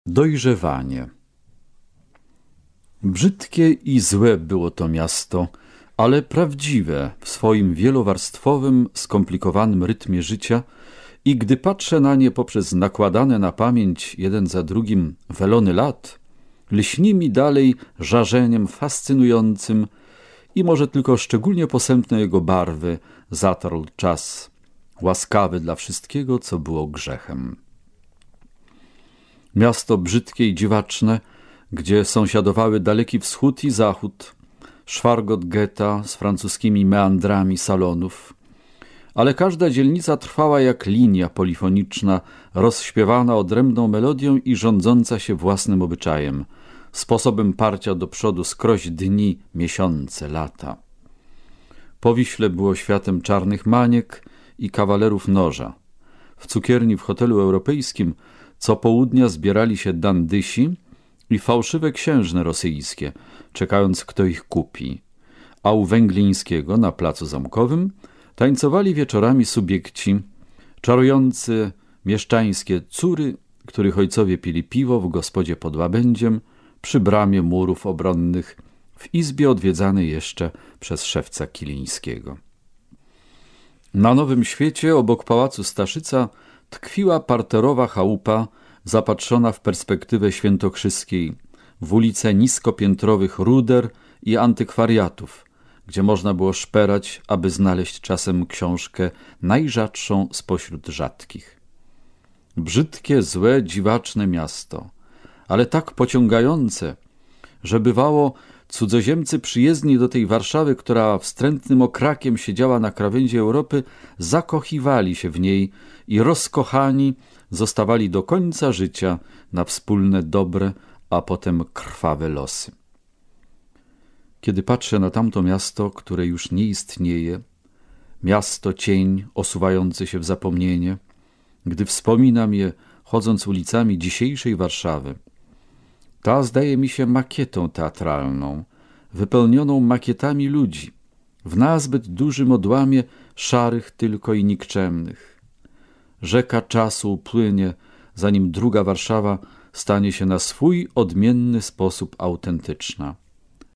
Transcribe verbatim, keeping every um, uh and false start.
Dojrzewanie. Brzydkie i złe było to miasto, ale prawdziwe w swoim wielowarstwowym, skomplikowanym rytmie życia i gdy patrzę na nie poprzez nakładane na pamięć jeden za drugim welony lat, lśni mi dalej żarzeniem fascynującym i może tylko szczególnie posępne jego barwy zatarł czas, łaskawy dla wszystkiego, co było grzechem. Miasto brzydkie i dziwaczne, gdzie sąsiadowały Daleki Wschód i Zachód, szwargot getta z francuskimi meandrami salonów, ale każda dzielnica trwała jak linia polifoniczna, rozśpiewana odrębną melodią i rządząca się własnym obyczajem, sposobem parcia do przodu skroś dni, miesiące, lata. Powiśle było światem czarnych maniek i kawalerów noża. W cukierni w hotelu europejskim co południa zbierali się dandysi i fałszywe księżne rosyjskie, czekając kto ich kupi, a u Węglińskiego na placu Zamkowym tańcowali wieczorami subiekci, czarujący mieszczańskie córy, których ojcowie pili piwo w gospodzie pod łabędziem, przy bramie murów obronnych, w izbie odwiedzanej jeszcze przez szewca Kilińskiego. Na Nowym Świecie obok pałacu Staszyca tkwiła parterowa chałupa zapatrzona w perspektywę świętokrzyskiej, w ulice niskopiętrowych ruder i antykwariatów, gdzie można było szperać, aby znaleźć czasem książkę najrzadszą spośród rzadkich. Brzydkie, złe, dziwaczne miasto, ale tak pociągające, że bywało cudzoziemcy przyjezdni do tej Warszawy, która wstrętnym okrakiem siedziała na krawędzi Europy, zakochiwali się w niej i rozkochani zostawali do końca życia na wspólne dobre, a potem krwawe losy. Kiedy patrzę na tamto miasto, które już nie istnieje, miasto cień osuwający się w zapomnienie, gdy wspominam je, chodząc ulicami dzisiejszej Warszawy, ta zdaje mi się makietą teatralną, wypełnioną makietami ludzi, w nazbyt dużym odłamie szarych tylko i nikczemnych. Rzeka czasu upłynie, zanim druga Warszawa stanie się na swój odmienny sposób autentyczna.